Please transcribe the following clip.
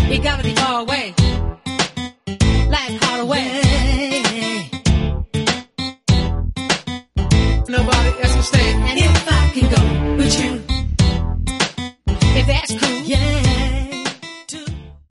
You gotta be far away, like Hardaway. Nobody else will stay. And if I